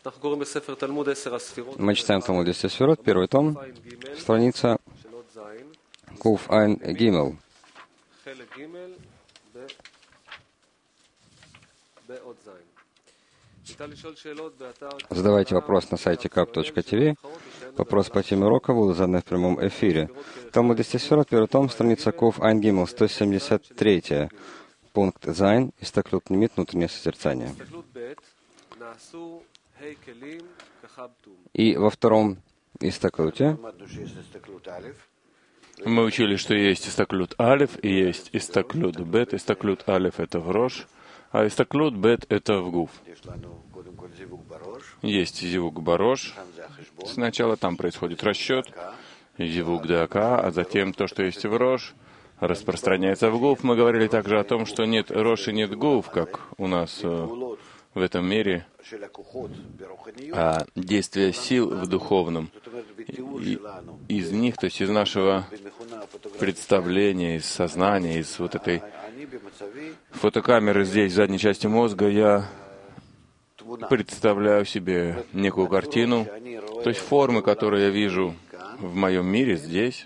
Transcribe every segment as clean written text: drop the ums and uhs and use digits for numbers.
Мы читаем Талмуд 10 Сферот, первый том, страница Куф Айн Гимел. Задавайте вопрос на сайте kap.tv. Вопрос по теме урока был задан в прямом эфире. Талмуд 10 Сферот, первый том, страница Куф Айн Гимел, 173. Пункт Зайн, истаклют лимит, внутреннее созерцание. И во втором истаклуте мы учили, что есть истаклют алиф и есть истаклют бет. Истаклют алиф — это в рош, а истаклют бет — это в гуф. Есть зивук барош. Сначала там происходит расчет, зивук дака, а затем то, что есть в рош, распространяется в гуф. Мы говорили также о том, что нет рош и нет гуф, как у нас в этом мире, а действие сил в духовном. Из них, то есть из нашего представления, из сознания, из вот этой фотокамеры здесь, в задней части мозга, я представляю себе некую картину, то есть формы, которые я вижу в моем мире здесь,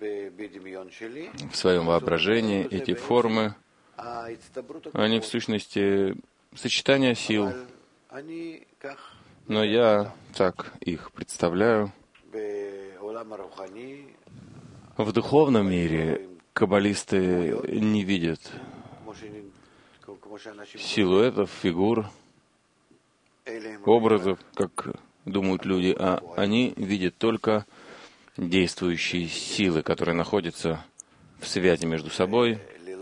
в своем воображении. Эти формы, они в сущности сочетание сил, но я так их представляю. В духовном мире каббалисты не видят силуэтов, фигур, образов, как думают люди, а они видят только действующие силы, которые находятся в связи между собой,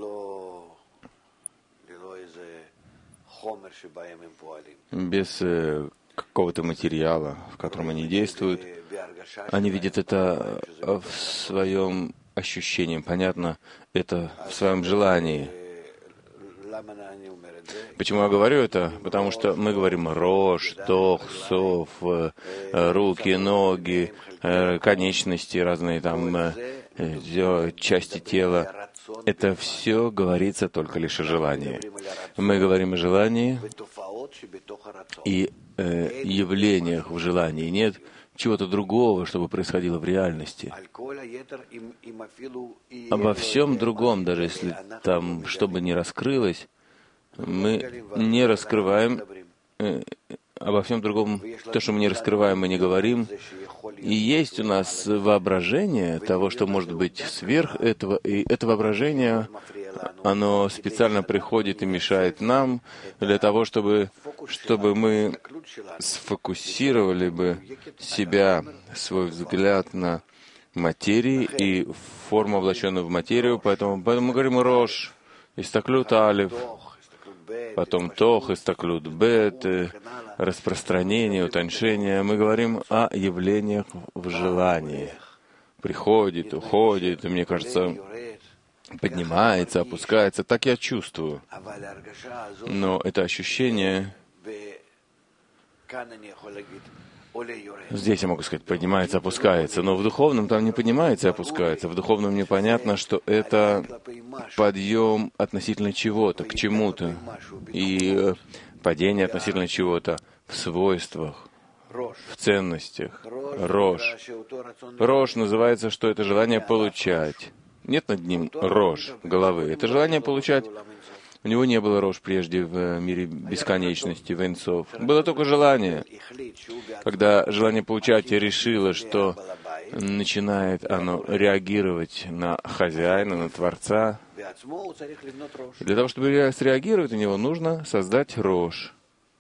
без какого-то материала, в котором они действуют. Они видят это в своем ощущении, понятно, это в своем желании. Почему я говорю это? Потому что мы говорим рош, тох, сов, руки, ноги, конечности, разные там части тела. Это все говорится только лишь о желании. Мы говорим о желании и явлениях в желании. Нет чего-то другого, чтобы происходило в реальности. Обо всем другом, даже если там что бы ни раскрылось, мы не раскрываем. Обо всем другом, то, что мы не раскрываем, мы не говорим. И есть у нас воображение того, что может быть сверх этого, и это воображение, оно специально приходит и мешает нам для того, чтобы мы сфокусировали бы себя, свой взгляд на материи и форму, облаченную в материю. Поэтому мы говорим рош, истаклют алиф, потом тох, истаклют бет, распространение, утоньшение. Мы говорим о явлениях в желании. Приходит, уходит, и мне кажется, поднимается, опускается. Так я чувствую. Но это ощущение, здесь я могу сказать, поднимается, опускается, но в духовном там не поднимается и опускается. В духовном мне понятно, что это подъем относительно чего-то, к чему-то, и падение относительно чего-то в свойствах, в ценностях. Рош. Рош называется, что это желание получать. Нет над ним рош головы. Это желание получать. У него не было рош прежде в мире бесконечности, венцов. Было только желание. Когда желание получать решило, что начинает оно реагировать на хозяина, на Творца, для того, чтобы среагировать на него, нужно создать рош.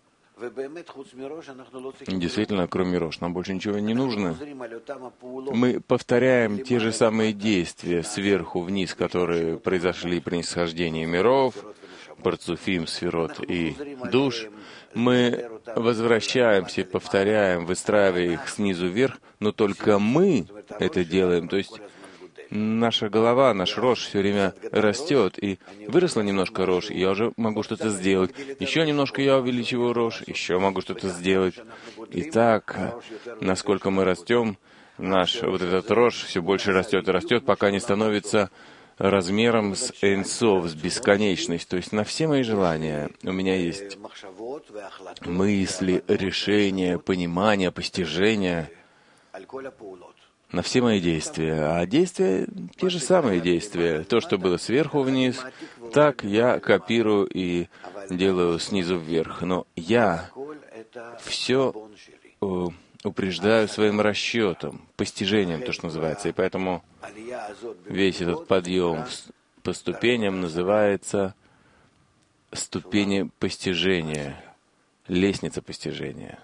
Действительно, кроме рош, нам больше ничего не нужно. Мы повторяем те же самые действия сверху вниз, которые произошли при нисхождении миров, парцуфим, сферот и душ. Мы возвращаемся, повторяем, выстраивая их снизу вверх, но только мы это делаем. То есть наша голова, наш рош все время растет, и выросла немножко рош, и я уже могу что-то сделать. Еще немножко я увеличиваю рош, еще могу что-то сделать. И так, насколько мы растем, наш вот этот рош все больше растет и растет, пока не становится размером с Эйн-Соф, с бесконечность, то есть на все мои желания. У меня есть мысли, решения, понимания, постижения на все мои действия. А действия — те же самые действия. То, что было сверху вниз, так я копирую и делаю снизу вверх. Но я все упреждаю своим расчетом, постижением, то, что называется. И поэтому весь этот подъем по ступеням называется ступени постижения, лестница постижения.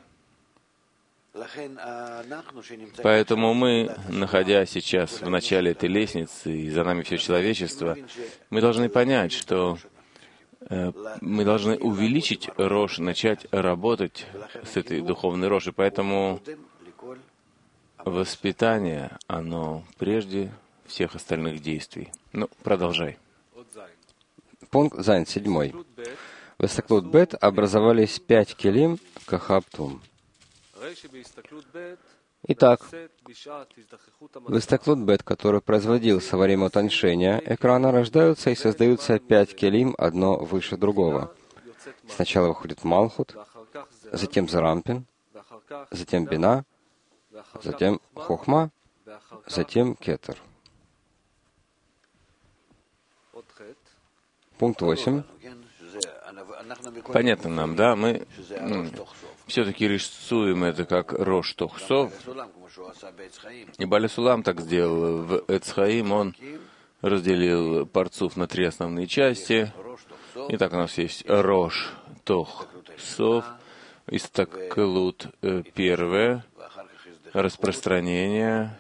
Поэтому мы, находясь сейчас в начале этой лестницы, и за нами все человечество, мы должны понять, что мы должны увеличить рош, начать работать с этой духовной рошей. Поэтому воспитание, оно прежде всех остальных действий. Ну, продолжай. Пункт Зайн, 7. В Истаклут Бет образовались 5 келим Кахаптум. Итак, в Истаклут Бет, который производился во время утоншения экрана, рождаются и создаются 5 келим, одно выше другого. Сначала выходит Малхут, затем Зарампин, затем Бина, затем Хохма, затем Кетер. Пункт 8. Понятно нам, да? Мы все-таки рисуем это как Рош Тохсов. И Баля Сулам так сделал. В Эцхаим он разделил Парцуф на 3 основные части. Итак, у нас есть Рош Тохсов, Истаклут первое, распространение,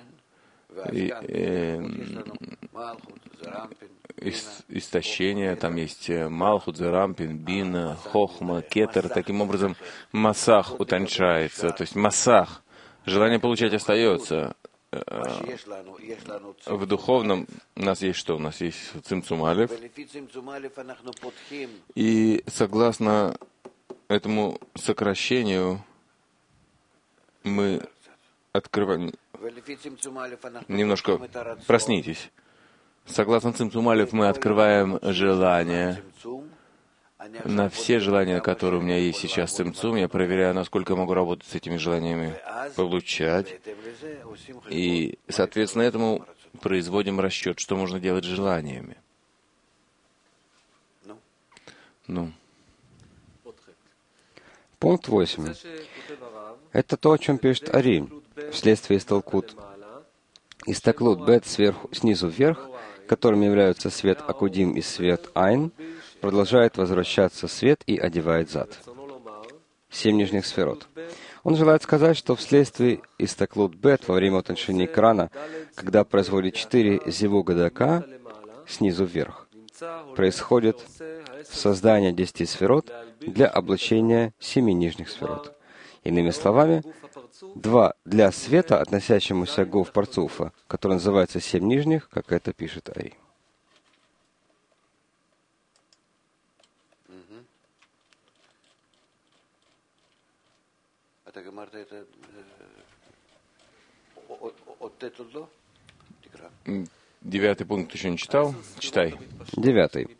истощение, там есть Малхут, Зарампин, Бина, Хохма, Кетер. Таким образом, Масах утончается. То есть Масах, желание получать остается. В духовном у нас есть что? У нас есть Цимцум Алеф. И согласно этому сокращению мы открываем... Немножко проснитесь. Согласно Цимцум Алеф мы открываем желание. На все желания, которые у меня есть сейчас в Цимцум, я проверяю, насколько я могу работать с этими желаниями, получать. И, соответственно, этому производим расчет, что можно делать с желаниями. Ну. Пункт 8. Это то, о чем пишет Ари, вследствие Истаклут Бет снизу вверх, которыми являются свет Акудим и свет Айн, продолжает возвращаться свет и одевает зад. 7 нижних сферот. Он желает сказать, что вследствие Истаклут Бет во время утоншения экрана, когда производит 4 зивуга дака снизу вверх, происходит создание 10 сферот для облачения 7 нижних сферот. Иными словами, 2 для света, относящемуся к Гуф Парцуфа, который называется 7 нижних, как это пишет Ари. Девятый пункт еще не читал? Читай. 9.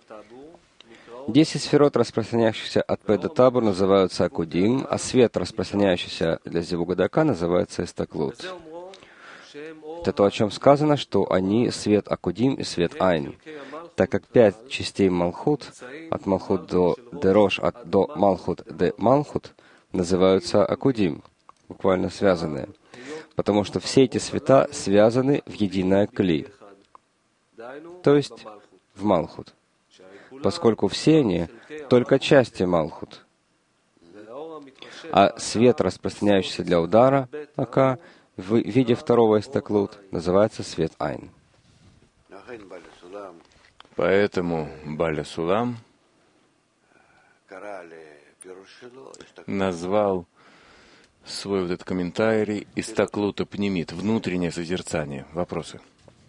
10 сферот, распространяющихся от Пэ до Табур, называются Акудим, а свет, распространяющийся для Зивугадака, называется Истаклут. Это то, о чем сказано, что они свет Акудим и свет Айн. Так как 5 частей Малхут, от Малхут до Дерош, до Малхут де Малхут, называются Акудим, буквально связанные. Потому что все эти света связаны в единое Кли, то есть в Малхут. Поскольку все они только части Малхут. А свет, распространяющийся для удара Ака, в виде второго Истаклут, называется свет Айн. Поэтому Баля Сулам назвал свой вот этот комментарий Истаклута Пнемит, внутреннее созерцание. Вопросы?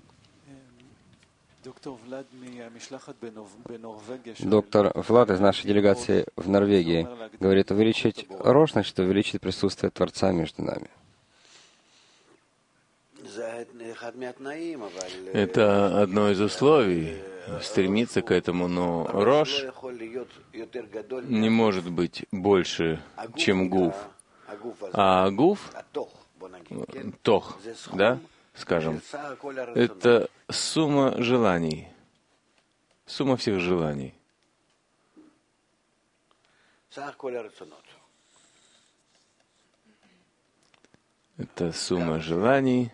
Доктор Влад из нашей делегации в Норвегии говорит, увеличить рош, значит увеличить присутствие Творца между нами. Это одно из условий, стремиться к этому, но Рош не может быть больше, чем Гуф. А Гуф, Тох, да, скажем, это сумма желаний, сумма всех желаний. Это сумма желаний,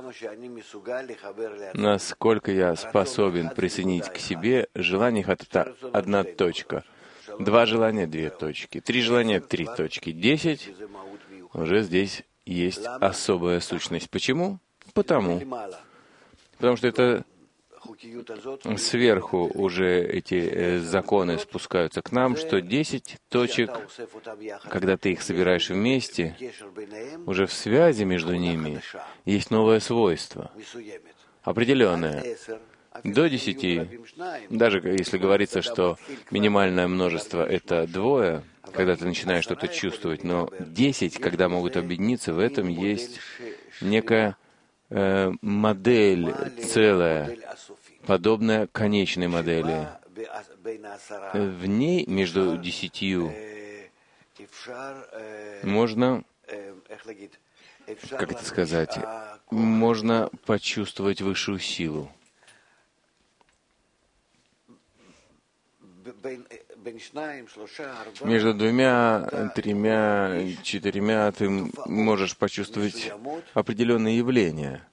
насколько я способен присоединить к себе желаниях, это одна точка. 2 желания — 2 точки. 3 желания — 3 точки. 10 уже здесь есть особая сущность. Почему? Потому что это сверху уже эти законы спускаются к нам, что 10 точек, когда ты их собираешь вместе, уже в связи между ними есть новое свойство, определенное. До 10, даже если говорится, что минимальное множество — это 2, когда ты начинаешь что-то чувствовать, но 10, когда могут объединиться, в этом есть некая модель целая, подобная конечной модели. В ней, между 10, можно, как это сказать, можно почувствовать высшую силу. Между 2, 3, 4 ты можешь почувствовать определенные явления,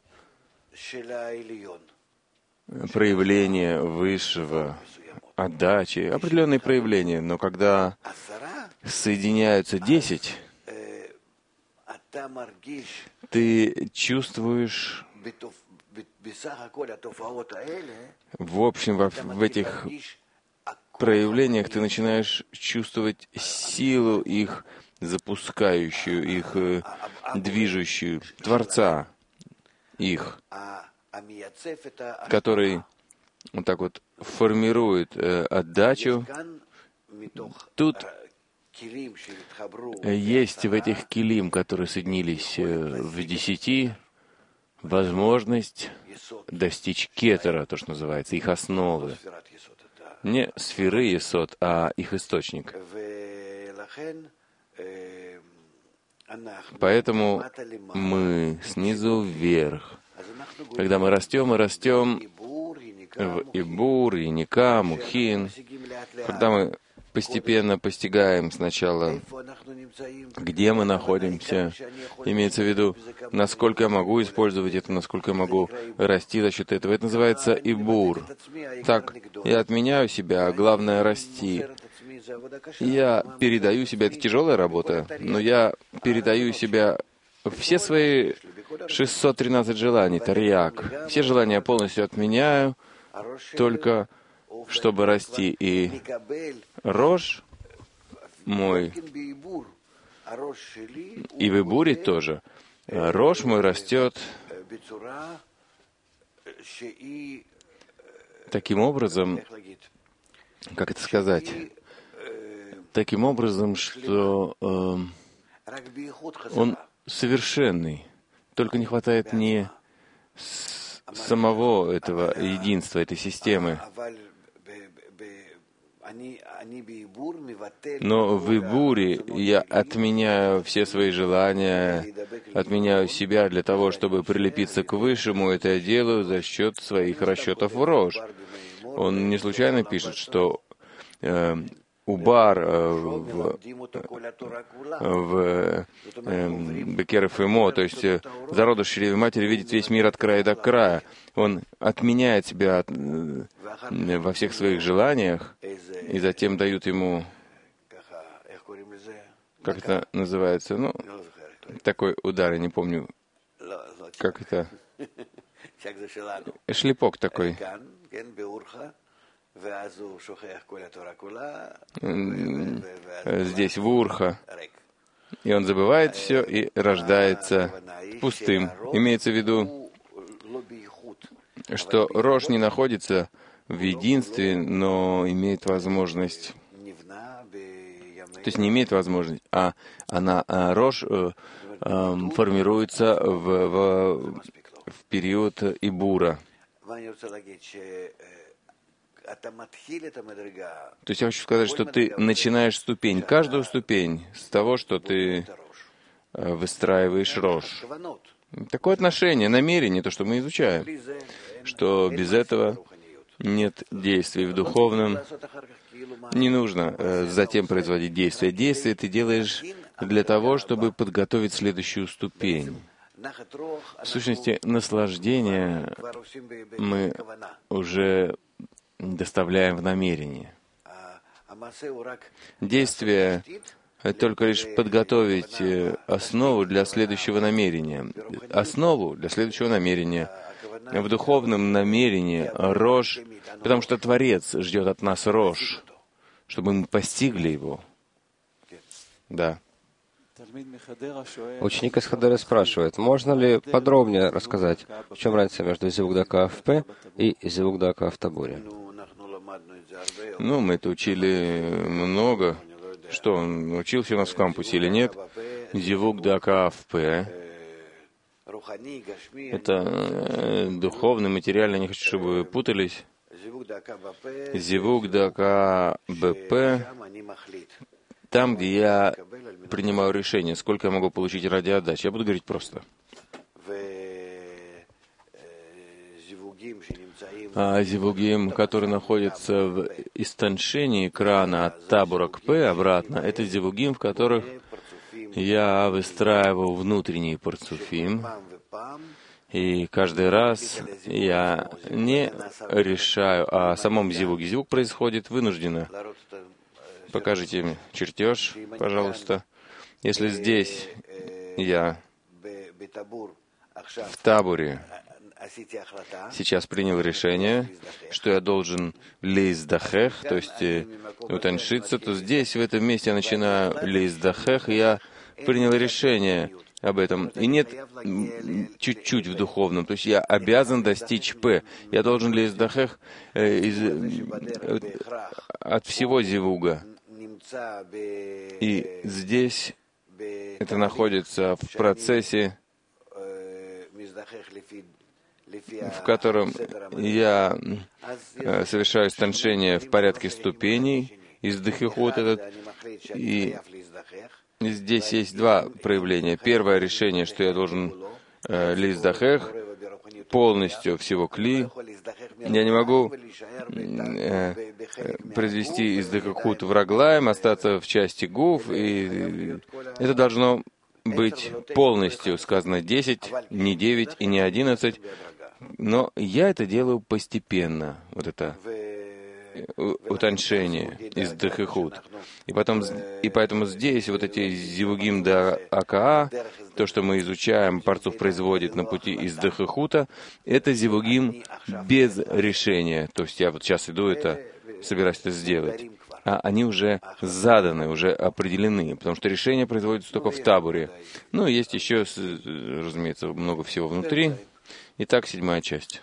проявления высшего, отдачи, определенные проявления. Но когда соединяются 10, ты чувствуешь, в общем, в этих проявлениях ты начинаешь чувствовать силу их запускающую, их движущую, Творца их, который вот так вот формирует отдачу. Тут есть в этих килим, которые соединились в 10, возможность достичь кетера, то, что называется, их основы. Не сферы Есод, а их источник. Поэтому мы снизу вверх. Когда мы растем и растем в Ибур, Яника, Мухин, когда мы постепенно постигаем сначала, где мы находимся, имеется в виду, насколько я могу использовать это, насколько я могу расти за счет этого. Это называется Ибур. Так, я отменяю себя, а главное — расти. Я передаю себя, это тяжелая работа, но я передаю себя, все свои 613 желаний, тарьяк, все желания я полностью отменяю, только чтобы расти. И Рош мой, и в Ибуре тоже, Рош мой растет таким образом, как это сказать, таким образом, что он совершенный, только не хватает не самого этого единства, этой системы. Но в Ибуре я отменяю все свои желания, отменяю себя для того, чтобы прилепиться к Высшему. Это я делаю за счет своих расчетов в Рош. Он не случайно пишет, что Убар в Бекеров Имо, то есть зародыш чреве матери видит весь мир от края до края. Он отменяет себя во всех своих желаниях, и затем дают ему, как это называется, ну, такой удар, я не помню, как это, шлепок такой. Здесь в Урха. И он забывает все и рождается пустым. Имеется в виду, что Рош не находится в единстве, но имеет возможность, то есть не имеет возможность, а Рош формируется в в период Ибура. То есть я хочу сказать, что ты начинаешь ступень, каждую ступень с того, что ты выстраиваешь рош. Такое отношение, намерение, то, что мы изучаем, что без этого нет действий в духовном. Не нужно затем производить действия. Действия ты делаешь для того, чтобы подготовить следующую ступень. В сущности, наслаждение мы уже доставляем в намерение. Действие — только лишь подготовить основу для следующего намерения. Основу для следующего намерения. В духовном намерении рош, потому что Творец ждет от нас рош, чтобы мы постигли его. Да. Ученик из Хадера спрашивает, можно ли подробнее рассказать, в чем разница между Зивук Дака в П и Зивук Дака в Табуре? Ну, мы это учили много. Что, он учился у нас в кампусе или нет? Зивук Дака в П. Это духовно, материально, не хочу, чтобы вы путались. Зивук Дака БП. Там, где я принимаю решение, сколько я могу получить ради отдачи. Я буду говорить просто. А зивугим, который находится в истончении крана от табура к П обратно, это зивугим, в которых я выстраиваю внутренний парцуфим, и каждый раз я не решаю о самом зивуге. Зивуг происходит вынужденно. Покажите мне чертеж, пожалуйста. Если здесь я в табуре сейчас принял решение, что я должен лейздахех, то есть утоншиться, то здесь, в этом месте, я начинаю лейздахех, и я принял решение об этом. И нет чуть-чуть в духовном, то есть я обязан достичь П. Я должен лейздахех от всего зивуга. И здесь это находится в процессе, в котором я совершаю истончение в порядке ступеней, издыхихут этот, и здесь есть два проявления. Первое решение, что я должен лиздахех, полностью всего кли. Я не могу произвести издыхихут в раглаем, остаться в части гуф, и это должно быть полностью, сказано 10, не 9 и не 11, но я это делаю постепенно, вот это утончение, издыхихут. И поэтому здесь вот эти зивугим да акаа, то, что мы изучаем, парцуф производит на пути издыхихута, это зивугим без решения. То есть я вот сейчас иду это, собираюсь это сделать. А они уже заданы, уже определены, потому что решение производится только в табуре. Ну, есть еще, разумеется, много всего внутри. Итак, 7-я часть.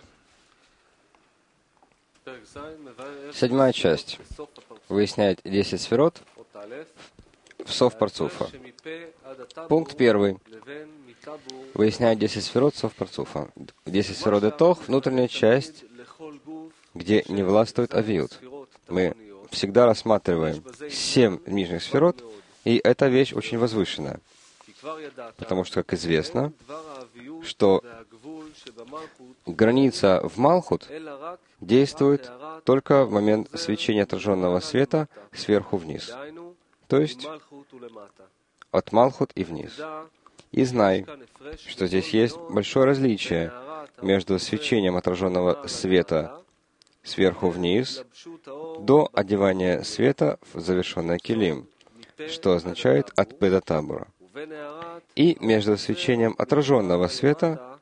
7-я часть выясняет 10 сферот в сов парцуфа. Пункт 1 выясняет 10 сферот сов парцуфа. 10 сферот детох — внутренняя часть, где не властвует авиут. Мы всегда рассматриваем 7 нижних сферот, и эта вещь очень возвышенная. Потому что, как известно, что граница в Малхут действует только в момент свечения отраженного света сверху вниз. То есть от Малхут и вниз. И знай, что здесь есть большое различие между свечением отраженного света сверху вниз до одевания света в завершенный килим, что означает от П до Табура, и между свечением отраженного света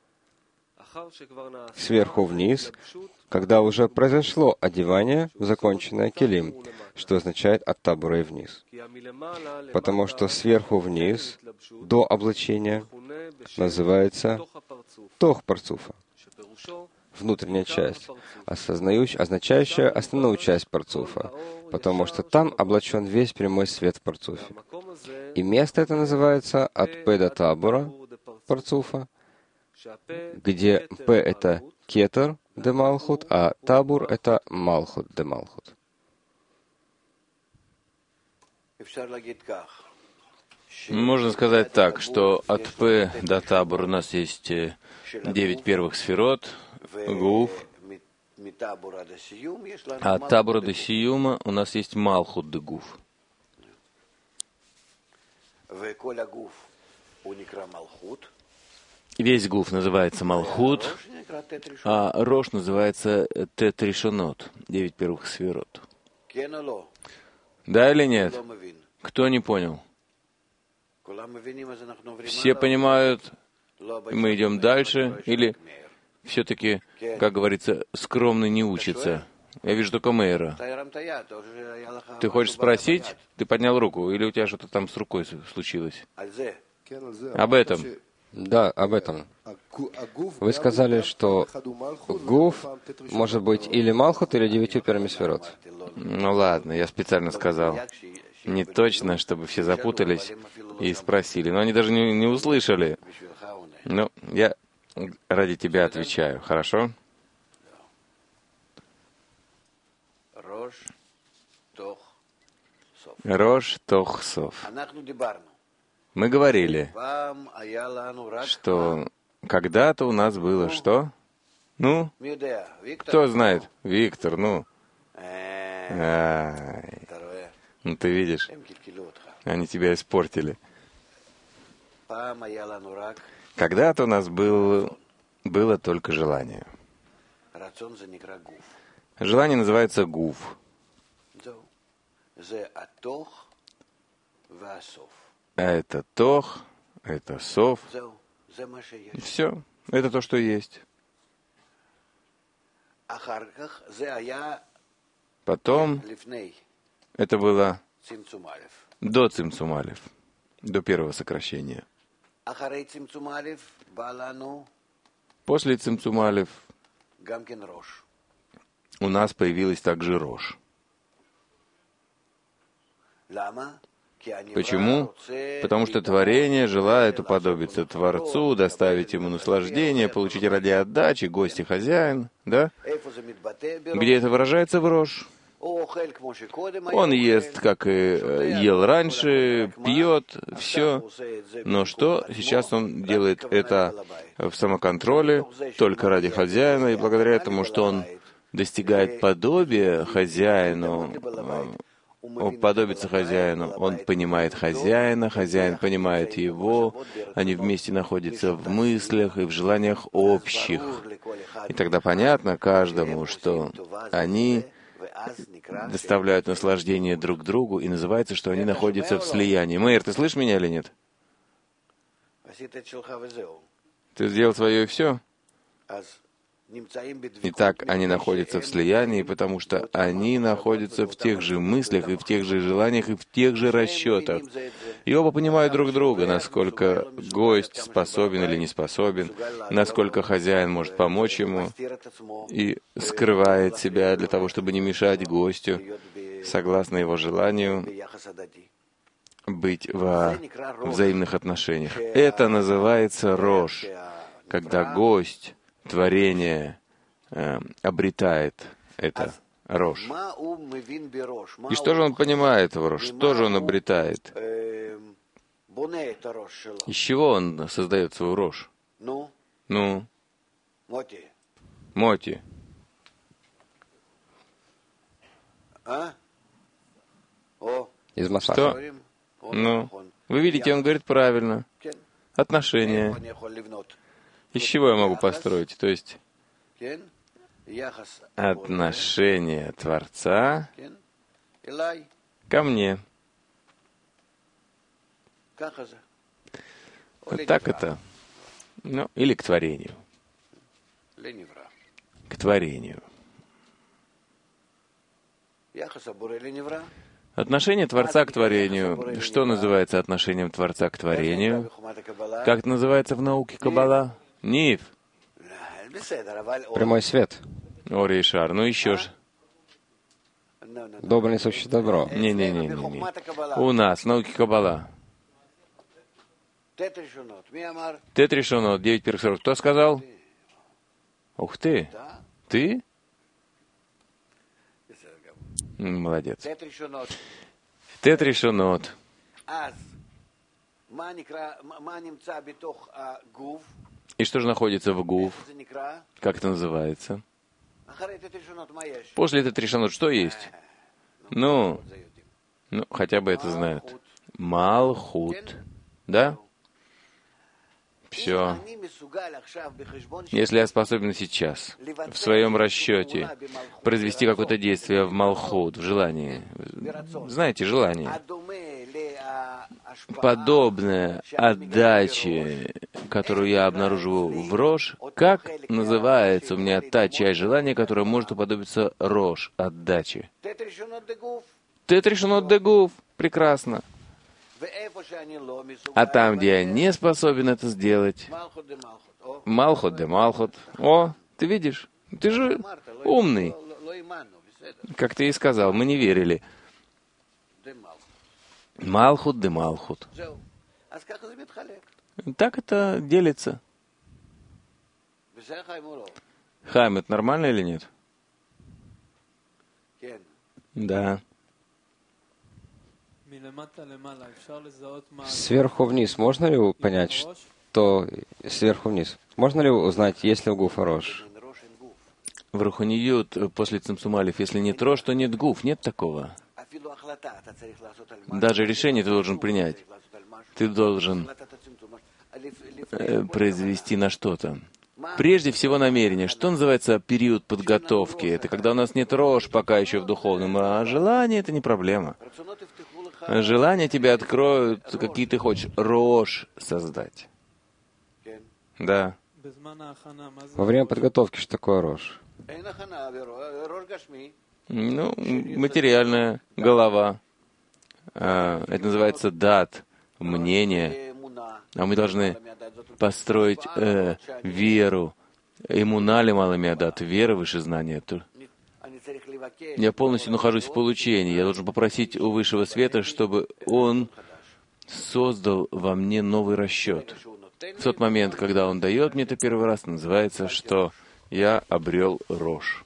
сверху вниз, когда уже произошло одевание в законченное килим, что означает от Табура и вниз. Потому что сверху вниз, до облачения, называется тох парцуфа, внутренняя часть, означающая основную часть парцуфа, потому что там облачен весь прямой свет в парцуфе. И место это называется от П до Табура парцуфа, где П — это кетер де Малхут, а табур — это Малхут де Малхут. Можно сказать так, что от П до табур у нас есть 9 первых сферот, гуф, а от табура до сиюма у нас есть Малхут де гуф. Весь гуф называется Малхут, а Рош называется Тет Ришонот, 9 первых сферот. Да или нет? Кто не понял? Все понимают, мы идем дальше, или все-таки, как говорится, скромный не учится? Я вижу только Мейра. Ты хочешь спросить? Ты поднял руку, или у тебя что-то там с рукой случилось? Об этом. Да, об этом. Вы сказали, что гуф может быть или Малхут, или 9 первыми сферот. Ну ладно, я специально сказал. Не точно, чтобы все запутались и спросили. Но они даже не услышали. Ну, я ради тебя отвечаю, хорошо? Рош тох сов. Мы говорили, что когда-то у нас было что? Ну, кто знает? Виктор, ну. Ну, ты видишь, они тебя испортили. Когда-то у нас было только желание. Желание называется гуф. А это тох, это сов. Все, это то, что есть. Потом это было до Цимцум алеф, до первого сокращения. После Цимцум алеф у нас появилась также Рош. Почему? Потому что творение желает уподобиться Творцу, доставить ему наслаждение, получить ради отдачи, гость и хозяин, да? Где это выражается в Рош? Он ест, как и ел раньше, пьет, все. Но что? Сейчас он делает это в самоконтроле, только ради хозяина, и благодаря тому, что он достигает подобия хозяину, подобиться хозяину, он понимает хозяина, хозяин понимает его, они вместе находятся в мыслях и в желаниях общих. И тогда понятно каждому, что они доставляют наслаждение друг другу, и называется, что они находятся в слиянии. Мэйр, ты слышишь меня или нет? Ты сделал свое и все? Итак, они находятся в слиянии, потому что они находятся в тех же мыслях, и в тех же желаниях, и в тех же расчетах. И оба понимают друг друга, насколько гость способен или не способен, насколько хозяин может помочь ему, и скрывает себя для того, чтобы не мешать гостю, согласно его желанию, быть во взаимных отношениях. Это называется Рош, когда гость, творение обретает это Рош. И что же он понимает в Рош? Что же он обретает? Из чего он создает свой Рош? Ну? Моти. Из масла. Что? Ну, вы видите, он говорит правильно. Отношения. Из чего я могу построить? То есть отношение Творца ко мне. Вот так это. Ну, или к творению. К творению. Отношение Творца к творению. Что называется отношением Творца к творению? Как это называется в науке Каббала? Ниф. Прямой свет. Ори и Шар. Ну еще ж. Добро несущее добро. Не. У нас в науке Каббала. Тет решено, 9 первых сферот. Кто сказал? Ух ты! Ты? Молодец. Тет решенот. И что же находится в гуф? Как это называется? После тет решенот что есть? Ну, хотя бы это знают. Малхут. Да? Все. Если я способен сейчас, в своем расчете, произвести какое-то действие в Малхут, в желании, знаете, желание, подобное отдаче, которую я обнаруживаю в Рош, как называется у меня та часть желания, которая может уподобиться Рош, отдаче? Тет решенот де гуф. Прекрасно. А там, где я не способен это сделать, Малхут де Малхут. О, ты видишь? Ты же умный. Как ты и сказал, мы не верили. Малхут де Малхут. Так это делится. Хайм, это нормально или нет? Да. Сверху вниз можно ли понять, что сверху вниз? Можно ли узнать, есть ли у гуфа Рош? В Руханиют после Цимцумалев, если нет Рош, то нет гуф, нет такого. Даже решение ты должен принять. Ты должен произвести на что-то. Прежде всего намерение. Что называется период подготовки? Это когда у нас нет Рош пока еще в духовном, а желание — это не проблема. Желания тебе откроют, какие ты хочешь, Рош создать. Да. Во время подготовки что такое Рош? Ну, материальная голова. Это называется дат, мнение. А мы должны построить веру. Иммуна ли малыми дат, вера выше знания. Я полностью нахожусь в получении. Я должен попросить у Высшего Света, чтобы Он создал во мне новый расчет. В тот момент, когда Он дает мне это первый раз, называется, что я обрел Рош.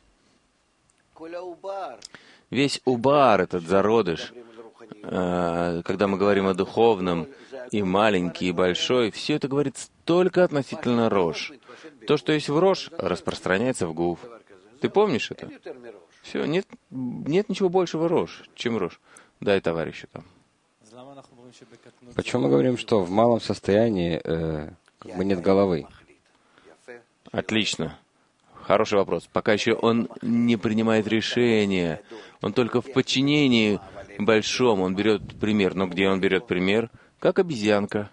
Весь убар, этот зародыш, когда мы говорим о духовном, и маленький, и большой, все это говорится только относительно Рош. То, что есть в Рош, распространяется в гуф. Ты помнишь это? Все, нет ничего большего Рош, чем Рош. Дай товарищу там. Почему мы говорим, что в малом состоянии нет головы? Отлично. Хороший вопрос. Пока еще он не принимает решения. Он только в подчинении большому. Он берет пример. Но где он берет пример? Как обезьянка.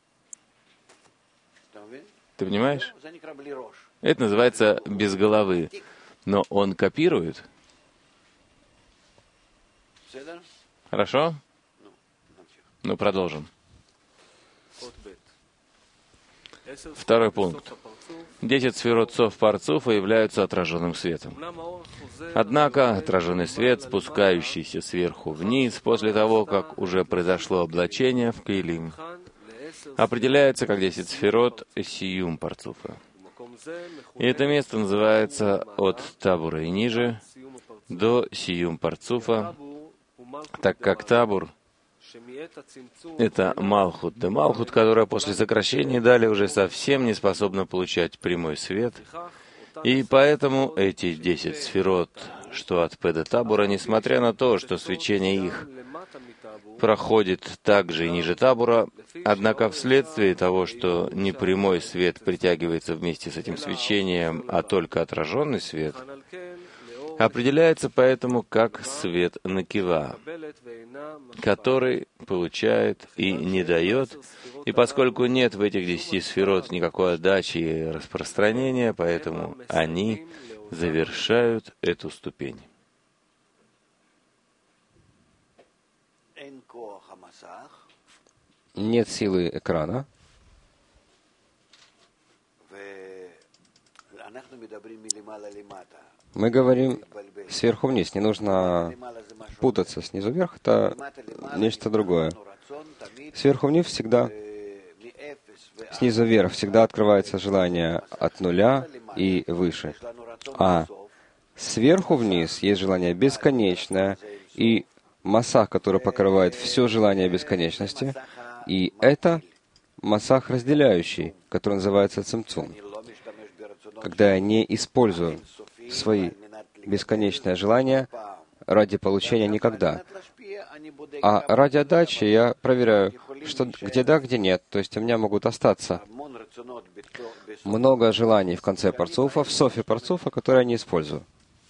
Ты понимаешь? Это называется без головы. Но он копирует. Хорошо? Ну, продолжим. Второй пункт. 10 сферот сов парцуфа являются отраженным светом. Однако отраженный свет, спускающийся сверху вниз, после того, как уже произошло облачение в Кейлим, определяется как 10 сферот сиюм парцуфа. И это место называется от табура и ниже до сиюм парцуфа, так как табур — это Малхут де Малхут, которая после сокращения дали уже совсем не способна получать прямой свет. И поэтому эти 10 сферот, что от Педа Табура, несмотря на то, что свечение их проходит также и ниже Табура, однако вследствие того, что не прямой свет притягивается вместе с этим свечением, а только отраженный свет, определяется поэтому как свет накива, который получает и не дает, и поскольку нет в этих 10 сферот никакой отдачи и распространения, поэтому они завершают эту ступень. Нет силы экрана. Мы говорим сверху вниз. Не нужно путаться. Снизу вверх — это нечто другое. Сверху вниз всегда снизу вверх всегда открывается желание от нуля и выше. А сверху вниз есть желание бесконечное и масах, который покрывает все желание бесконечности. И это масах разделяющий, который называется цимцум. Когда я не использую свои бесконечные желания ради получения никогда, а ради отдачи я проверяю, что где да, где нет. То есть у меня могут остаться много желаний в конце парцуфа, в софе парцуфа, которые я не использую.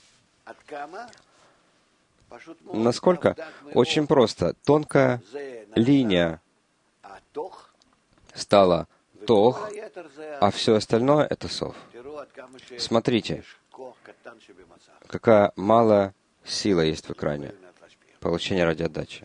Насколько? Очень просто. Тонкая линия стала тох, а все остальное — это сов. Смотрите, какая малая сила есть в экране. Получение ради отдачи.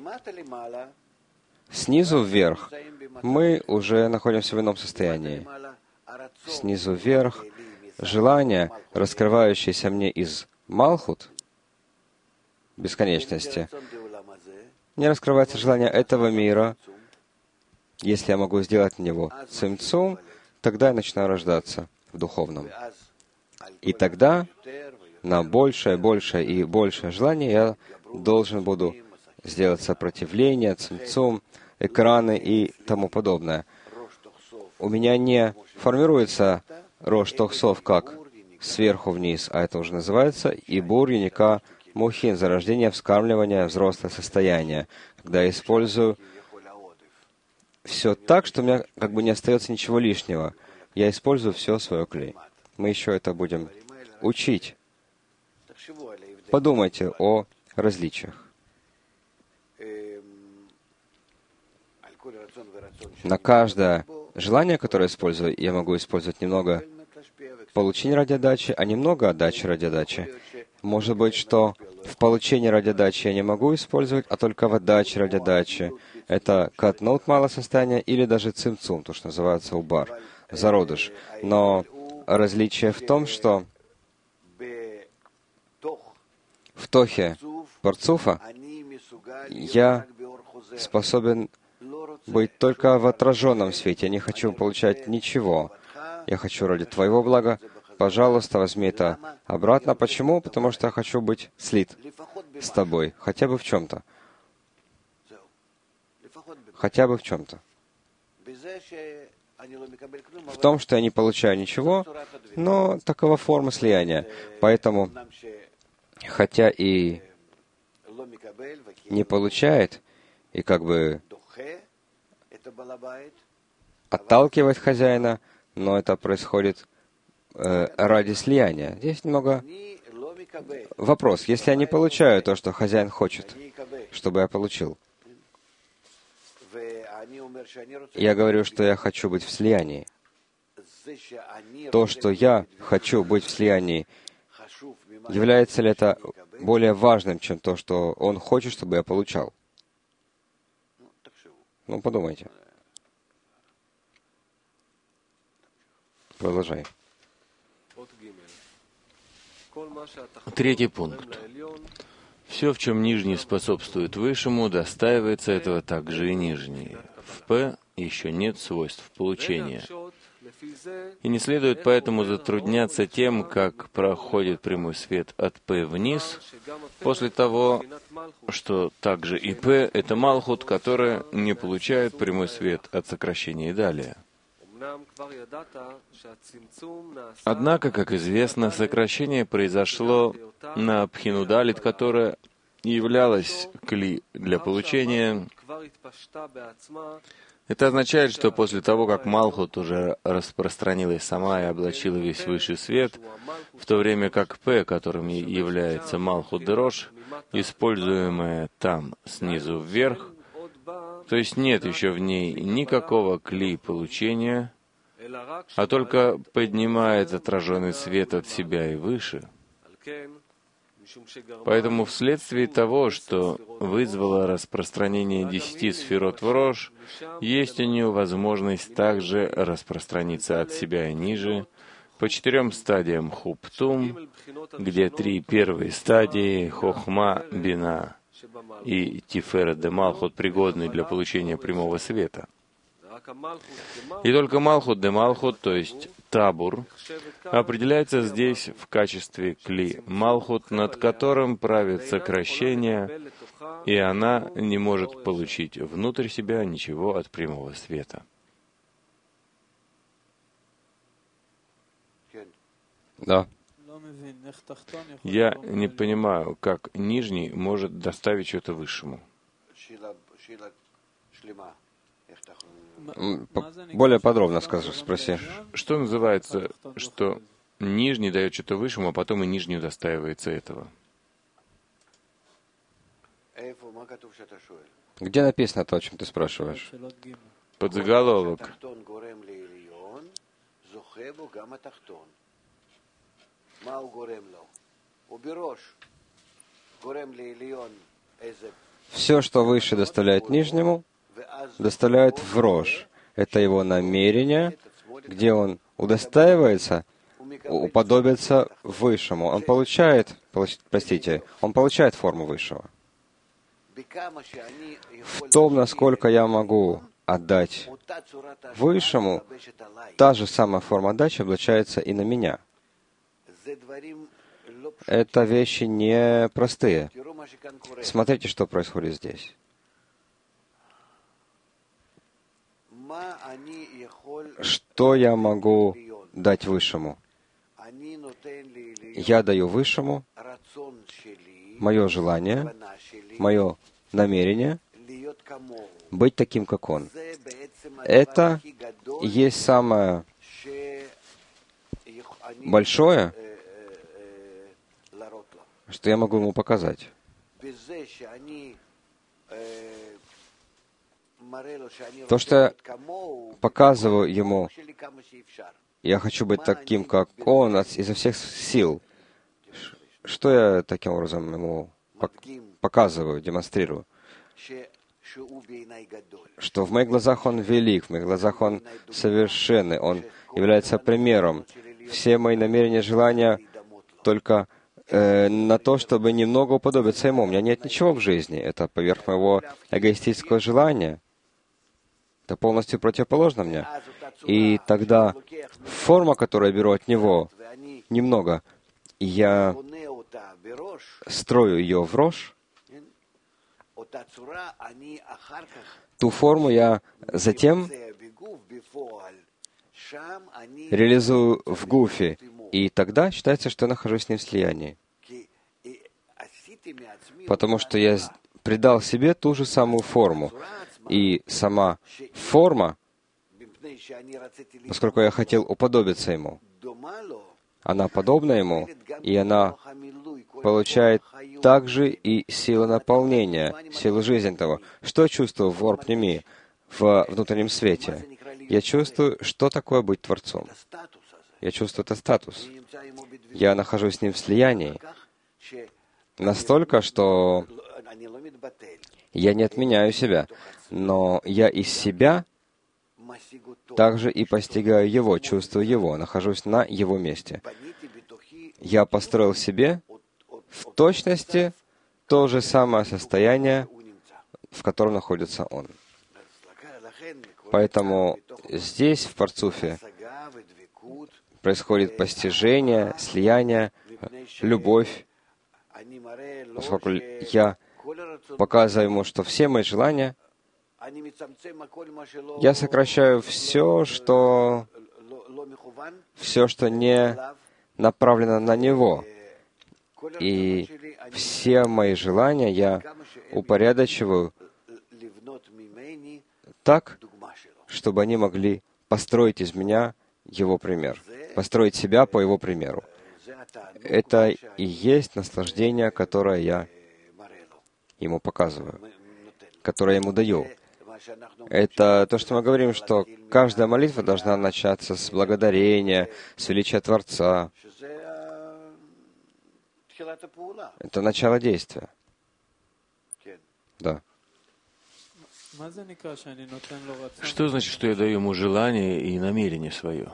Снизу вверх мы уже находимся в ином состоянии. Снизу вверх желание, раскрывающееся мне из Малхут, бесконечности, не раскрывается желание этого мира. Если я могу сделать в него цимцум, тогда я начинаю рождаться в духовном. И тогда на большее, большее и большее желание я должен буду сделать сопротивление, цимцум, экраны и тому подобное. У меня не формируется рош тохсов как сверху вниз, а это уже называется ибур юника мухин, зарождение, вскармливание, взрослое состояние, когда я использую все так, что у меня как бы не остается ничего лишнего. Я использую все свое клей. Мы еще это будем учить. Подумайте о различиях. На каждое желание, которое я использую, я могу использовать немного получения ради отдачи, а немного отдачи ради отдачи. Может быть, что в получении ради отдачи я не могу использовать, а только в отдаче ради отдачи. Это катнут малое состояние или даже цимцум, то, что называется убар, зародыш. Но различие в том, что в тохе парцуфа я способен быть только в отраженном свете. Я не хочу получать ничего. Я хочу ради Твоего блага. Пожалуйста, возьми это обратно. Почему? Потому что я хочу быть слит с Тобой. Хотя бы в чем-то. Хотя бы в чем-то. В том, что я не получаю ничего, но такова форма слияния. Поэтому, хотя и не получает, и как бы отталкивает хозяина, но это происходит ради слияния. Здесь немного вопрос. Если я не получаю то, что хозяин хочет, чтобы я получил, я говорю, что я хочу быть в слиянии. То, что я хочу быть в слиянии, является ли это более важным, чем то, что он хочет, чтобы я получал? Ну, подумайте. Продолжай. Третий пункт. Все, в чем нижний способствует высшему, достаивается этого также и нижний. В П еще нет свойств получения. И не следует поэтому затрудняться тем, как проходит прямой свет от П вниз, после того, что также и П — это Малхут, которая не получает прямой свет от сокращения и далее. Однако, как известно, сокращение произошло на Пхинудалит, которая являлась кли для получения. Это означает, что после того, как Малхут уже распространилась сама и облачила весь высший свет, в то время как П, которым является Малхут Дерош, используемая там снизу вверх, то есть нет еще в ней никакого кли получения, а только поднимает отраженный свет от себя и выше. Поэтому вследствие того, что вызвало распространение 10 сферот в Рош, есть у нее возможность также распространиться от себя и ниже по 4 стадиям Хуптум, где 3 первые стадии Хохма, Бина и Тиферет де Малхут пригодны для получения прямого света. И только Малхут де Малхут, то есть табур, определяется здесь в качестве кли. Малхут, над которым правит сокращение, и она не может получить внутрь себя ничего от прямого света. Да. Я не понимаю, как нижний может доставить что-то высшему. Более подробно скажи, спроси. Что называется, что нижний дает что-то высшему, а потом и нижний удостаивается этого? Где написано то, о чем ты спрашиваешь? Подзаголовок. Все, что выше доставляет нижнему, доставляет в рожь. Это его намерение, где он удостаивается, уподобиться высшему. Он получает, он получает форму высшего. В том, насколько я могу отдать высшему, та же самая форма отдачи облачается и на меня. Это вещи непростые. Смотрите, что происходит здесь. Что я могу дать высшему? Я даю высшему мое желание, мое намерение быть таким, как он. Это и есть самое большое, что я могу ему показать. То, что я показываю ему, я хочу быть таким, как он, изо всех сил. Что я таким образом ему показываю, демонстрирую? Что в моих глазах он велик, в моих глазах он совершенный, он является примером. Все мои намерения, желания только на то, чтобы немного уподобиться ему. У меня нет ничего в жизни. Это поверх моего эгоистического желания. Это полностью противоположно мне. И тогда форма, которую я беру от него, немного, я строю ее в рожь, ту форму я затем реализую в гуфе, и тогда считается, что я нахожусь с ним в слиянии. Потому что я придал себе ту же самую форму. И сама форма, поскольку я хотел уподобиться ему, она подобна ему, и она получает также и силу наполнения, силу жизни того. Что я чувствую в Орпнеми, в внутреннем свете? Я чувствую, что такое быть Творцом. Я чувствую это статус. Я нахожусь с ним в слиянии. Настолько, что я не отменяю себя, но я из себя также и постигаю его, чувствую его, нахожусь на его месте. Я построил в себе в точности то же самое состояние, в котором находится он. Поэтому здесь, в Парцуфе, происходит постижение, слияние, любовь, поскольку я показываю ему, что все мои желания, я сокращаю все, что не направлено на него. И все мои желания я упорядочиваю так, чтобы они могли построить из меня его пример, построить себя по его примеру. Это и есть наслаждение, которое я ему показываю, которое я ему даю. Это то, что мы говорим, что каждая молитва должна начаться с благодарения, с величия Творца. Это начало действия. Да. Что значит, что я даю ему желание и намерение свое?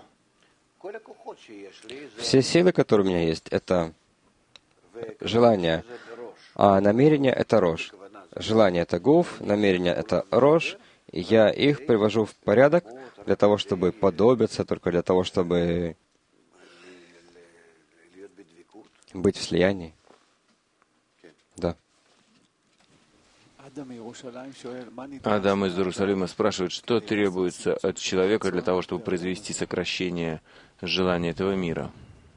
Все силы, которые у меня есть, это желание, а намерение — это рожь. Желание — это гуф, намерение — это рожь, Я их привожу в порядок для того, чтобы подобиться, только для того, чтобы быть в слиянии. Да. Адам из Иерусалима спрашивает, что требуется от человека для того, чтобы произвести сокращение желания этого мира.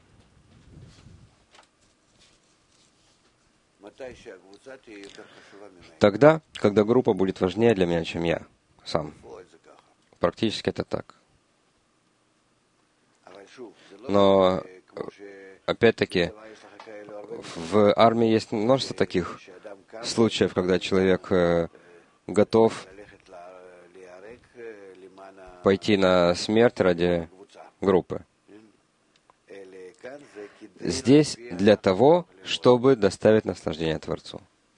Тогда, когда группа будет важнее для меня, чем я сам. Практически это так. Но, опять-таки, в армии есть множество таких случаев, когда человек готов пойти на смерть ради группы. Здесь для того, чтобы доставить наслаждение Творцу.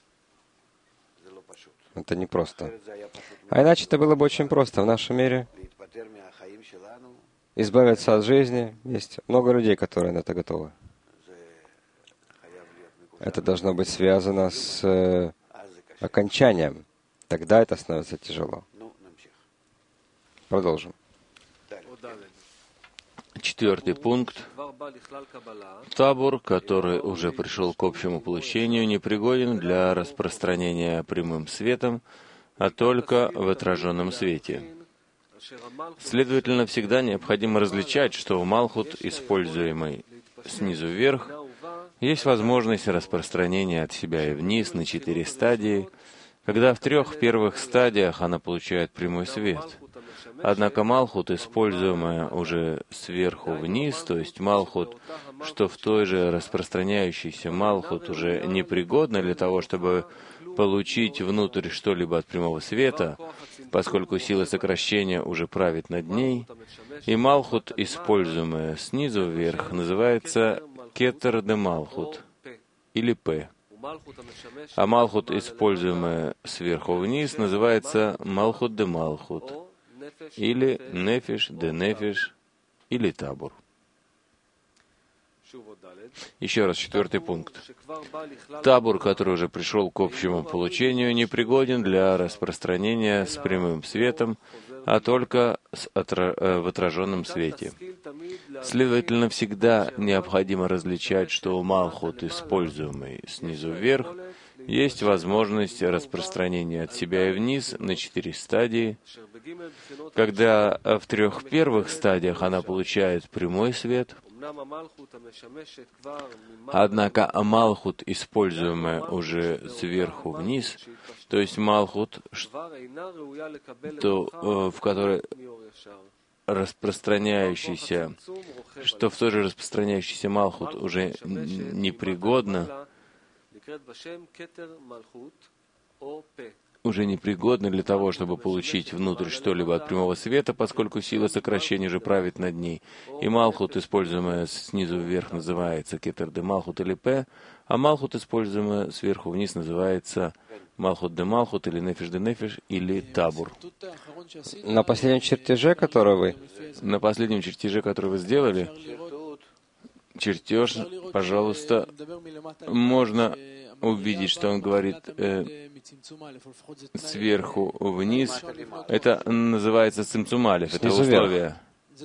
Это непросто. А иначе это было бы очень просто. В нашем мире избавиться от жизни есть много людей, которые на это готовы. Это должно быть связано с окончанием. Тогда это становится тяжело. Продолжим. 4 пункт. Табор, который уже пришел к общему получению, непригоден для распространения прямым светом, а только в отраженном свете. Следовательно, всегда необходимо различать, что в Малхут, используемый снизу вверх, есть возможность распространения от себя и вниз на 4 стадии, когда в 3 первых стадиях она получает прямой свет. Однако Малхут, используемая уже сверху вниз, то есть Малхут, что в той же распространяющейся Малхут уже непригодна для того, чтобы получить внутрь что-либо от прямого света, поскольку сила сокращения уже правит над ней, и Малхут, используемая снизу вверх, называется Кетер де Малхут, или П. А Малхут, используемая сверху вниз, называется Малхут де Малхут, или Нефиш де Нефиш, или Табур. Еще раз, 4 пункт. Табур, который уже пришел к общему получению, непригоден для распространения с прямым светом, а только в отраженном свете. Следовательно, всегда необходимо различать, что у Малхут, используемый снизу вверх, есть возможность распространения от себя и вниз на 4 стадии, когда в 3 первых стадиях она получает прямой свет. Однако Малхут, используемая уже сверху вниз, то есть Малхут, в которой распространяющийся, что в той же распространяющийся Малхут уже непригодно, уже непригодны для того, чтобы получить внутрь что-либо от прямого света, поскольку сила сокращения же правит над ней. И Малхут, используемая снизу вверх, называется Кетер де Малхут или П, а Малхут, используемая сверху вниз, называется Малхут де Малхут или Нефиш де Нефиш или Табур. На последнем чертеже, который вы сделали, чертеж, пожалуйста, можно увидеть, что он говорит сверху вниз. Это называется цимцум алеф. Это условие.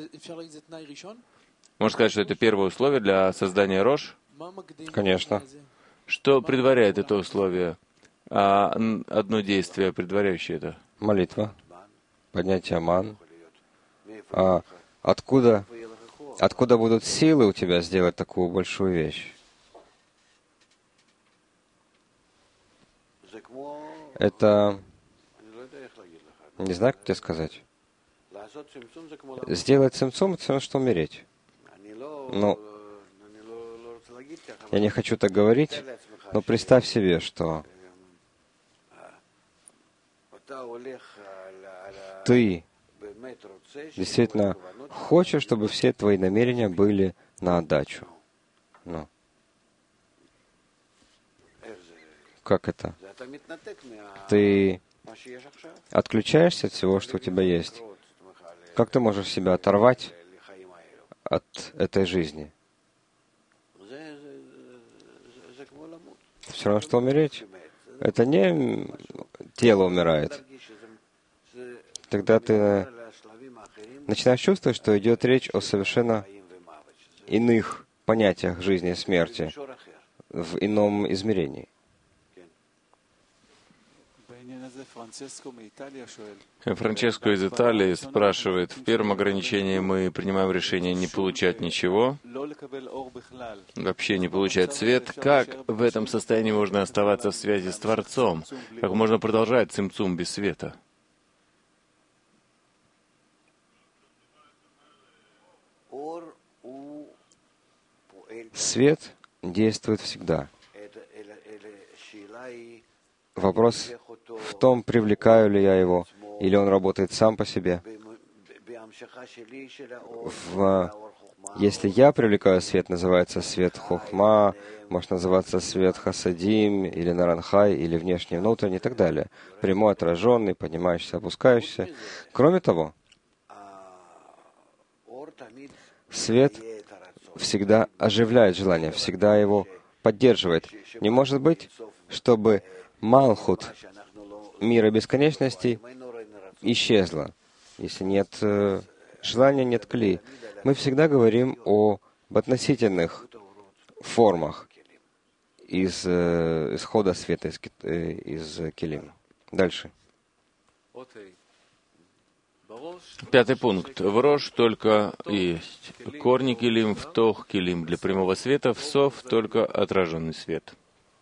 Можно сказать, что это первое условие для создания рош? Конечно. Что предваряет это условие? Одно действие, предваряющее это? Молитва. Поднятие ман. Откуда будут силы у тебя сделать такую большую вещь? Это... Не знаю, как тебе сказать. Сделать цимцум — это все равно, что умереть. Ну, я не хочу так говорить, но представь себе, что ты действительно хочешь, чтобы все твои намерения были на отдачу. Ну. Как это? Ты отключаешься от всего, что у тебя есть. Как ты можешь себя оторвать от этой жизни? Все равно, что умереть. Это не тело умирает. тогда ты начинаешь чувствовать, что идет речь о совершенно иных понятиях жизни и смерти в ином измерении. Франческо из Италии спрашивает, в первом ограничении мы принимаем решение не получать ничего, вообще не получать свет. Как в этом состоянии можно оставаться в связи с Творцом? Как можно продолжать цимцум без света? Свет действует всегда. Вопрос в том, привлекаю ли я его, или он работает сам по себе. Если я привлекаю свет, называется свет хохма, может называться свет хасадим, или наранхай, или внешний, внутренний, и так далее. Прямой, отраженный, поднимающийся, опускающийся. Кроме того, свет всегда оживляет желание, всегда его поддерживает. Не может быть, чтобы Малхут мира бесконечности исчезла. Если нет желания, нет кли. Мы всегда говорим об относительных формах из исхода света, из келим. Дальше. 5 пункт. В Рош только есть корни келим, в Тох келим для прямого света, в Сов только отраженный свет.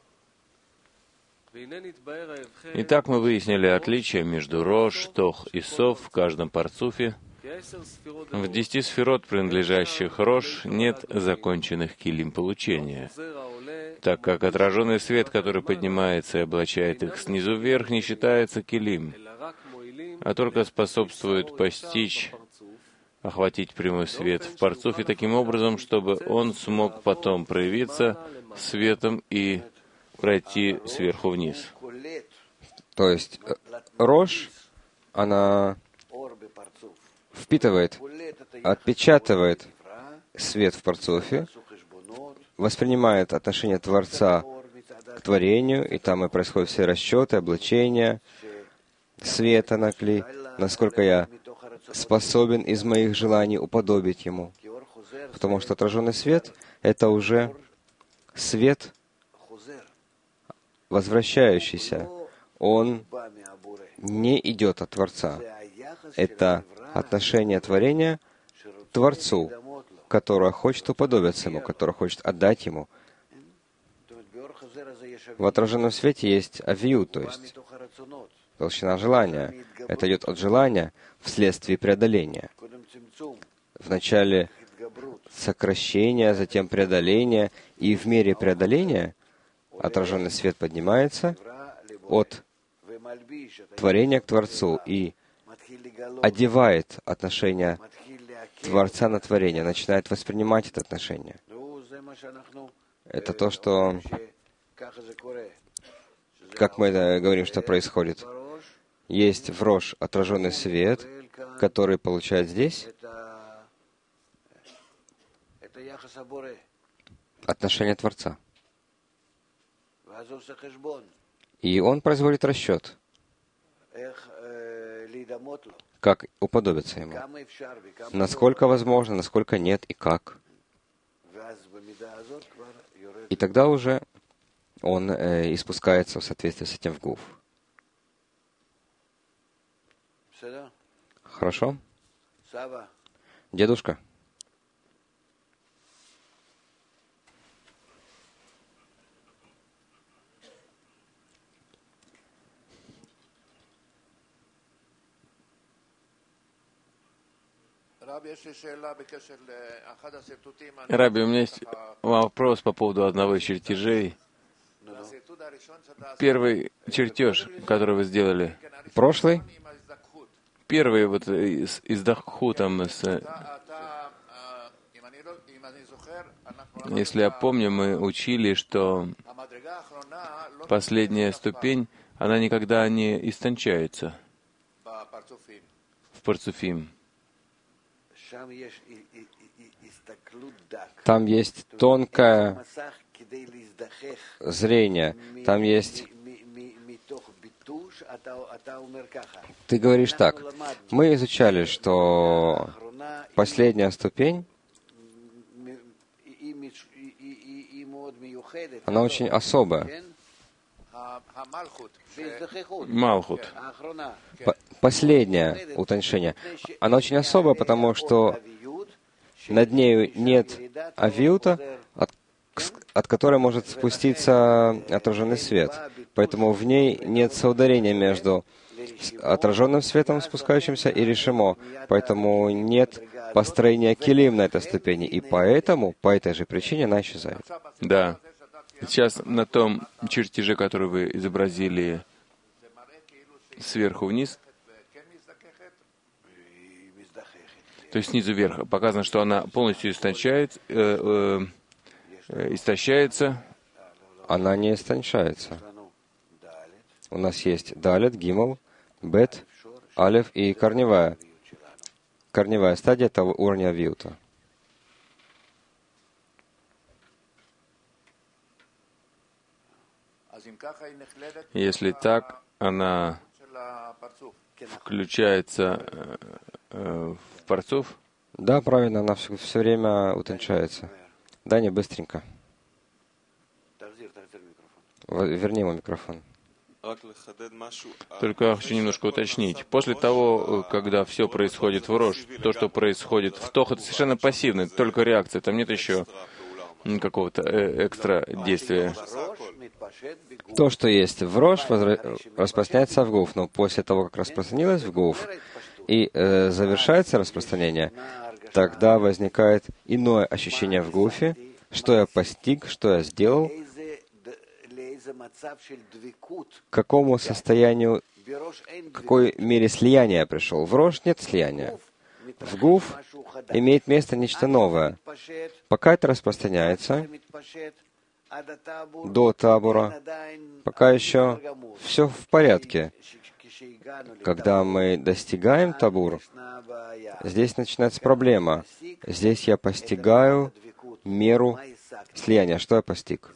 Итак, мы выяснили отличие между Рош, Тох и Сов в каждом парцуфе. В 10 сферот, принадлежащих Рош, нет законченных килим получения, так как отраженный свет, который поднимается и облачает их снизу вверх, не считается килим, а только способствует постичь, охватить прямой свет в парцуфе таким образом, чтобы он смог потом проявиться светом и пройти сверху вниз. То есть Рош, она впитывает, отпечатывает свет в парцуфе, воспринимает отношение Творца к творению, и там и происходят все расчеты, облачения света на кли, насколько я способен из моих желаний уподобить ему. Потому что отраженный свет — это уже свет, возвращающийся. Он не идет от Творца. Это отношение творения к Творцу, которое хочет уподобиться Ему, которое хочет отдать Ему. В отраженном свете есть авию, то есть толщина желания. Это идет от желания вследствие преодоления. Вначале сокращение, затем преодоление, и в мере преодоления отраженный свет поднимается от творения к Творцу и одевает отношение Творца на творение, начинает воспринимать это отношение. Это то, что, как мы говорим, что происходит. Есть в Рош отраженный свет, который получает здесь отношение Творца. И он производит расчет, как уподобиться ему. Насколько возможно, насколько нет и как. И тогда уже он испускается в соответствии с этим в гуф. Хорошо? Дедушка? Раби, у меня есть вопрос по поводу одного из чертежей. Первый чертеж, который вы сделали. Прошлый? Первый вот из Дахху, там, если я помню, мы учили, что последняя ступень, она никогда не истончается в парцуфим. Там есть тонкое зрение, там есть Ты говоришь так. Мы изучали, что последняя ступень, она очень особая. Малхут. Последнее утончение. Она очень особая, потому что над нею нет авиута, от которой может спуститься отраженный свет. Поэтому в ней нет соударения между отраженным светом, спускающимся, и решимо. Поэтому нет построения килим на этой ступени. И поэтому, по этой же причине, она исчезает. Да. Сейчас на том чертеже, который вы изобразили сверху вниз, то есть снизу вверх, показано, что она полностью истощается. Она не истончается. У нас есть далет, гимл, бет, алеф и корневая. Корневая стадия этого уровня авиута. Если так, она включается в парцуф? Да, правильно, она все время утончается. Да, не быстренько. Верни ему микрофон. Только хочу немножко уточнить. После того, когда все происходит в Рош, то, что происходит в Тох, это совершенно пассивно, только реакция. Там нет еще какого-то экстра действия. То, что есть в Рош, распространяется в Гуф, но после того, как распространилось в Гуф и завершается распространение, тогда возникает иное ощущение в Гуфе, что я постиг, что я сделал, к какому состоянию, в какой мере слияния я пришел. В Рош нет слияния. В Гуф имеет место нечто новое. Пока это распространяется, до табура, пока еще все в порядке. Когда мы достигаем табур, здесь начинается проблема. Здесь я постигаю меру слияния. Что я постиг?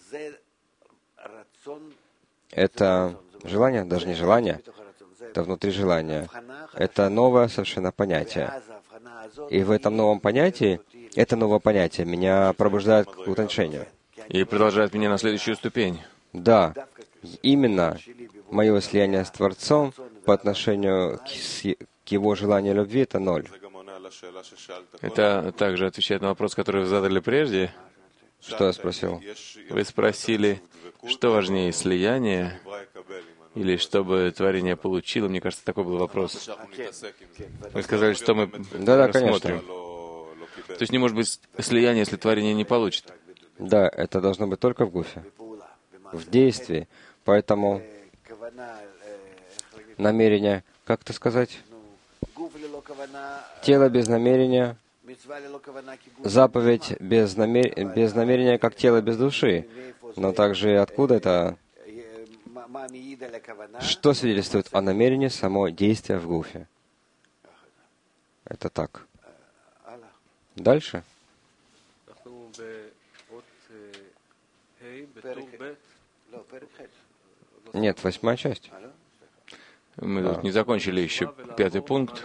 Это желание, даже не желание, это внутри желания. Это новое совершенно понятие. И в этом новом понятии, это новое понятие меня пробуждает к утончению. И продолжает меня на следующую ступень. Да, именно мое слияние с Творцом по отношению к Его желанию любви — это 0. Это также отвечает на вопрос, который вы задали прежде. Что я спросил? Вы спросили, что важнее, слияние или чтобы творение получило? Мне кажется, такой был вопрос. Вы сказали, что мы рассмотрим. То есть не может быть слияния, если творение не получит. Да, это должно быть только в Гуфе, в действии. Поэтому намерение, как это сказать? Тело без намерения, заповедь без намерения, как тело без души. Но также откуда это? Что свидетельствует о намерении само действие в Гуфе? Это так. Дальше. Нет, 8-я часть. Мы тут не закончили еще 5-й пункт.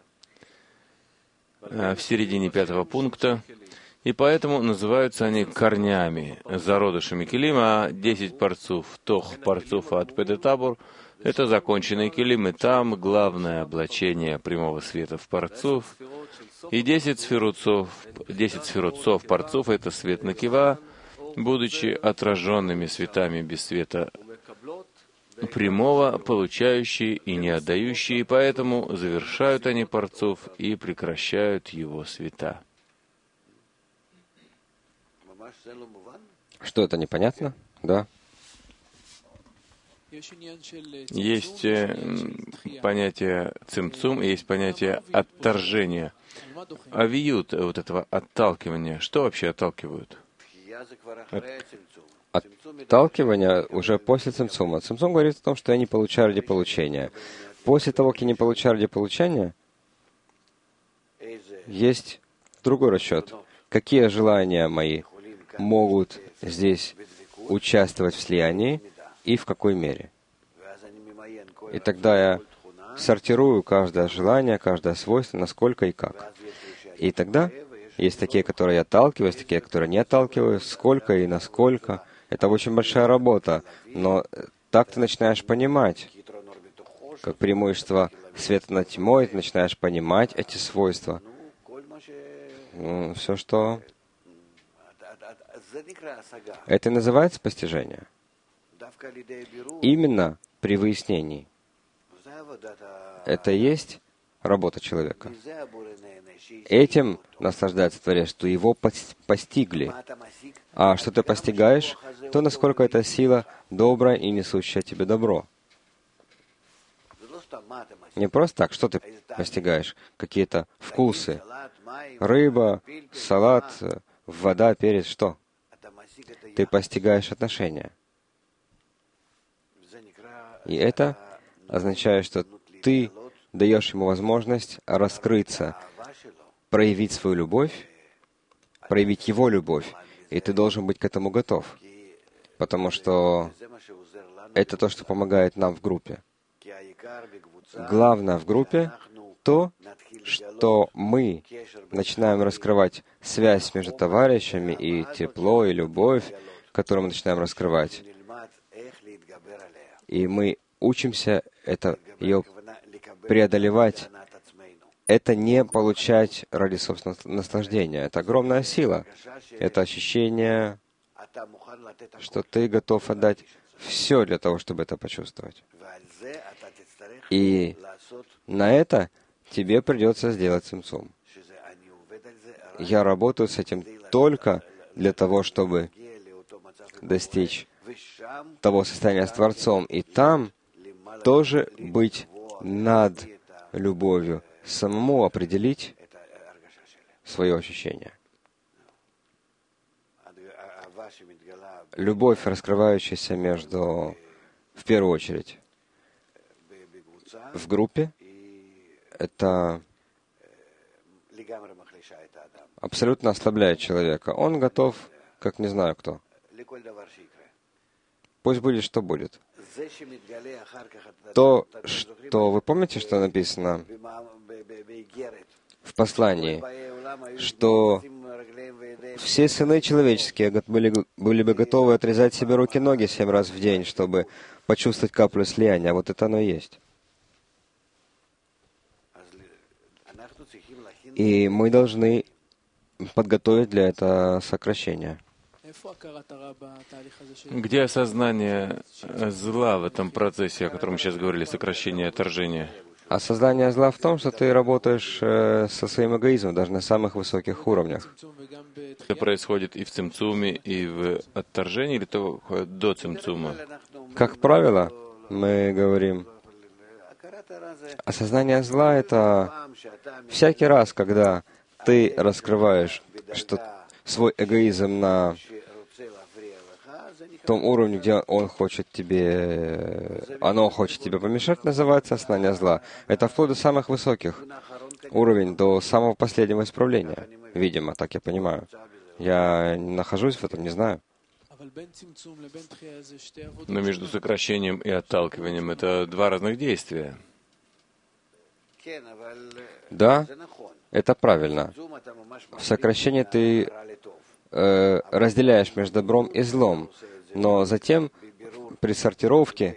В середине 5-го пункта. И поэтому называются они корнями, зародышами килима, 10 парцуф, тох парцуфа от педетабур. Это законченные килимы. Там главное облачение прямого света в парцуф. И 10 сферотцов парцуф — это свет накива, будучи отраженными светами без света прямого, получающие и не отдающие, поэтому завершают они парцуф и прекращают его света. Что, это непонятно? Да. Есть понятие цимцум, есть понятие отторжения. Авиют, вот этого отталкивания. Что вообще отталкивают? Отталкивание уже после цимцума. Цимцум говорит о том, что я не получаю ради получения. После того, как я не получаю ради получения, есть другой расчет. Какие желания мои могут здесь участвовать в слиянии и в какой мере? И тогда я сортирую каждое желание, каждое свойство, насколько и как. И тогда есть такие, которые я отталкиваю, есть такие, которые не отталкиваю, сколько и насколько. Это очень большая работа, но так ты начинаешь понимать, как преимущество света над тьмой, ты начинаешь понимать эти свойства. Все, что... Это и называется постижение. Именно при выяснении. Это и есть работа человека. Этим наслаждается Творец, что его постигли. А что ты постигаешь, то насколько эта сила добрая и несущая тебе добро. Не просто так, что ты постигаешь? Какие-то вкусы. Рыба, салат, вода, перец, что? Ты постигаешь отношения. И это означает, что ты даешь ему возможность раскрыться, проявить свою любовь, проявить его любовь. И ты должен быть к этому готов. Потому что это то, что помогает нам в группе. Главное в группе то, что мы начинаем раскрывать связь между товарищами и тепло, и любовь, которую мы начинаем раскрывать. И мы учимся ее преодолевать. Это не получать ради собственного наслаждения. Это огромная сила. Это ощущение, что ты готов отдать все для того, чтобы это почувствовать. И на это тебе придется сделать цимцум. Я работаю с этим только для того, чтобы достичь того состояния с Творцом. И там тоже быть над любовью, самому определить свое ощущение. Любовь, раскрывающаяся в первую очередь, в группе, это абсолютно ослабляет человека. Он готов, как не знаю кто. Пусть будет, что будет. То, что вы помните, что написано в послании, что все сыны человеческие были бы готовы отрезать себе руки и ноги 7 раз в день, чтобы почувствовать каплю слияния. А вот это оно и есть. И мы должны подготовить для этого сокращение. Где осознание зла в этом процессе, о котором мы сейчас говорили, сокращение отторжения? Осознание зла в том, что ты работаешь со своим эгоизмом, даже на самых высоких уровнях. Это происходит и в цимцуме, и в отторжении, или это до цимцума? Как правило, мы говорим, осознание зла — это всякий раз, когда ты раскрываешь свой эгоизм на том уровне, где оно хочет тебе помешать, называется осознание зла. Это вплоть до самых высоких уровней, до самого последнего исправления. Видимо, так я понимаю. Я нахожусь в этом, не знаю. Но между сокращением и отталкиванием это два разных действия. Да, это правильно. В сокращении ты разделяешь между добром и злом, но затем при сортировке,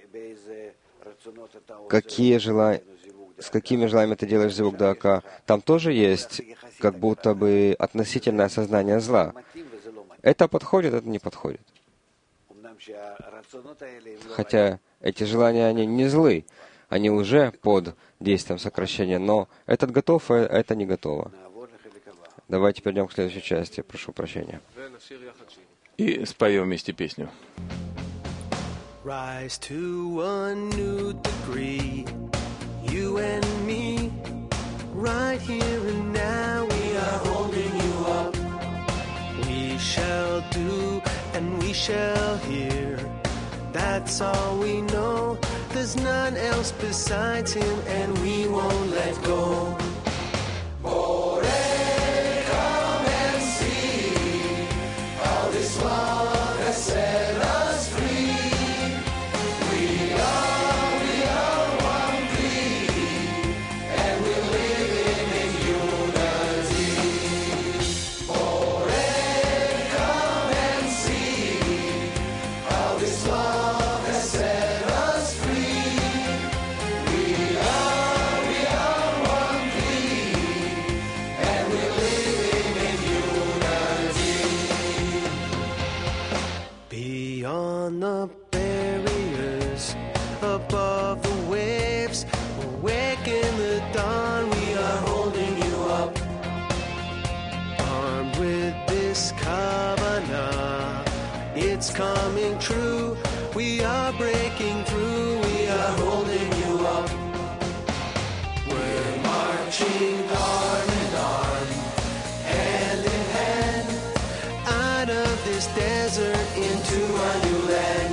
с какими желаниями ты делаешь звук дака, там тоже есть как будто бы относительное осознание зла. Это подходит, это не подходит. Хотя эти желания, они не злы, они уже под действием сокращения, но этот готов, а это не готово. Давайте перейдем к следующей части. Прошу прощения. И споем вместе песню. Rise to a new degree, you and me, right here and now we are holding you up. We shall do and we shall hear, that's all we know, there's none else besides him and we won't let go. Set us free. We are this covenant. It's coming true. We are breaking through. We are holding you up. We're marching arm in arm, hand in hand, out of this desert into a new land.